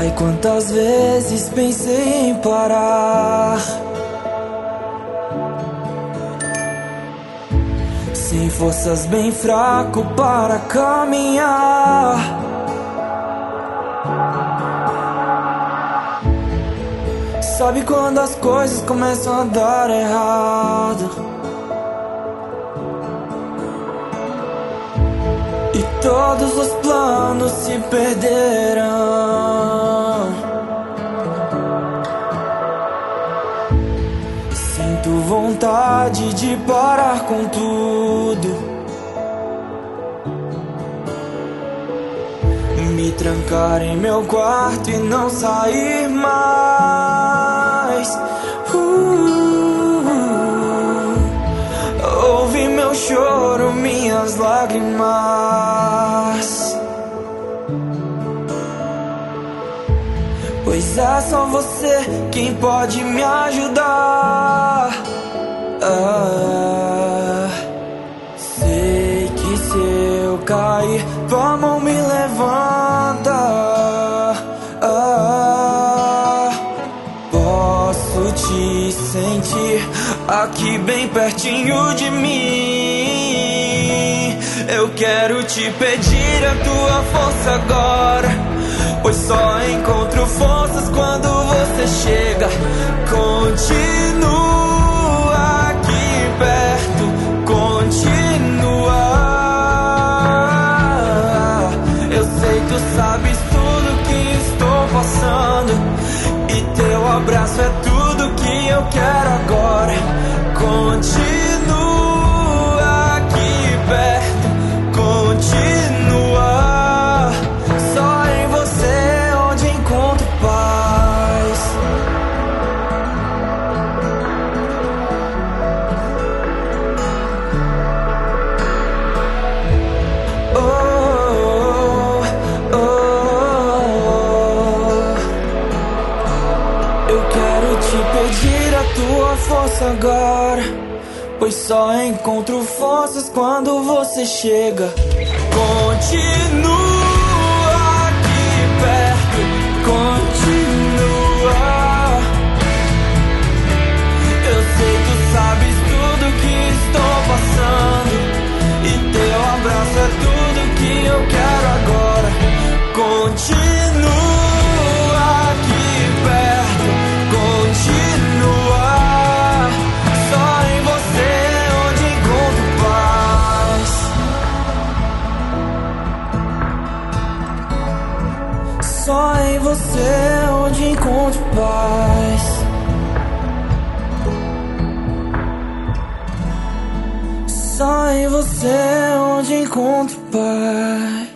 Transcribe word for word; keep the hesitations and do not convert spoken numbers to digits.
Ai, quantas vezes pensei em parar, sem forças, bem fraco para caminhar. Sabe quando as coisas começam a dar errado e todos os planos se perderão? Sinto vontade de parar com tudo, me trancar em meu quarto e não sair mais. uh, Ouve meu choro, minhas lágrimas, pois é só você quem pode me ajudar. ah, Sei que se eu cair, tua mão me levanta. ah, Posso te sentir aqui bem pertinho de mim. Eu quero te pedir a tua força agora, pois só encontro forças quando você chega. Continua aqui perto, continua. Eu sei, tu sabes tudo que estou passando, e teu abraço é tudo que eu quero agora. Continua aqui perto, continua. Só em você onde encontro paz. Oh, oh, oh. Eu quero te pedir a tua força agora, pois só encontro forças quando você chega. Continua aqui perto, continua. Eu sei, tu sabes tudo que estou passando, e teu abraço é tudo que eu quero agora. Continua aqui perto, continua. Só em você onde encontro paz. Só em você onde encontro paz. Só em você onde encontro paz.